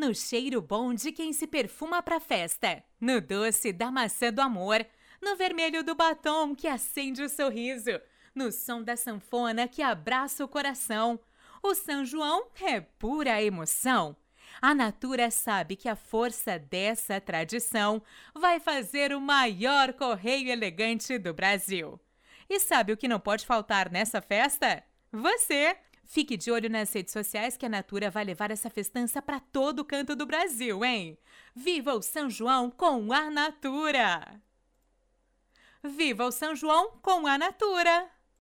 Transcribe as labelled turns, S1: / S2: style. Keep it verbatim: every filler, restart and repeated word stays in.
S1: no cheiro bom de quem se perfuma pra festa, no doce da maçã do amor, no vermelho do batom que acende o sorriso, no som da sanfona que abraça o coração. O São João é pura emoção. A Natura sabe que a força dessa tradição vai fazer o maior correio elegante do Brasil. E sabe o que não pode faltar nessa festa? Você! Fique de olho nas redes sociais que a Natura vai levar essa festança para todo canto do Brasil, hein? Viva o São João com a Natura! Viva o São João com a Natura!